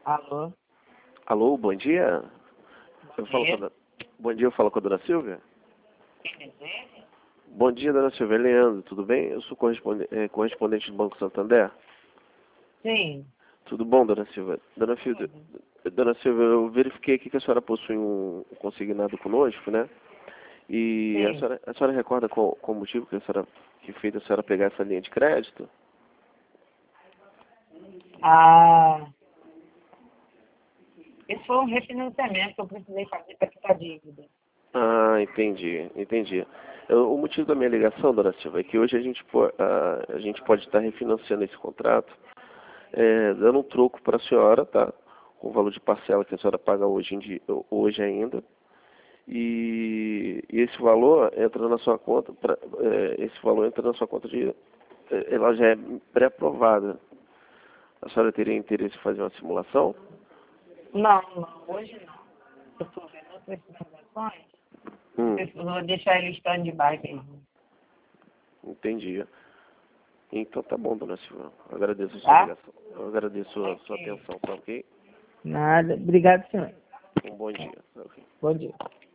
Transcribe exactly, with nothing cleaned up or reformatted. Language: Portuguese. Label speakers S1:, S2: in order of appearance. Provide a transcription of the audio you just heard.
S1: Alô?
S2: Alô, bom dia.
S1: Bom
S2: Eu falo com a...
S1: dia.
S2: dona- Bom dia, eu falo com a dona Silvia.
S1: Quem deseja?
S2: Bom dia, dona Silvia. É Leandro, tudo bem? Eu sou corresponde- eh, correspondente do Banco Santander.
S1: Sim.
S2: Tudo bom, dona Silvia? Dona Silvia,
S1: Tudo.
S2: dona Silvia, eu verifiquei aqui que a senhora possui um um consignado conosco, né? E a
S1: Sim.
S2: senhora, a senhora recorda qual, qual o motivo que a senhora que fez a senhora pegar essa linha de crédito?
S1: Ah, esse foi um refinanciamento que eu precisei fazer para quitar a dívida.
S2: Ah, entendi, entendi. Eu- o motivo da minha ligação, dona Silva, é que hoje a gente, po- a, a gente pode estar refinanciando esse contrato, é, dando um troco para a senhora, tá? Com o valor de parcela que a senhora paga hoje, em dia, hoje ainda. E, e esse valor entra na sua conta, pra, é, esse valor entra na sua conta de, é, ela já é pré-aprovada. A senhora teria interesse em fazer uma simulação?
S1: Não, não, hoje não. Eu estou vendo outras transações.
S2: Hum,
S1: Eu vou deixar ele stand-by mesmo.
S2: entendi. Então tá bom, dona Silva. Eu agradeço a sua
S1: Tá?
S2: ligação. Eu agradeço a sua
S1: Ok.
S2: atenção, tá ok?
S1: Nada. Obrigado, senhor.
S2: Um bom dia. Tá ok.
S1: Bom dia.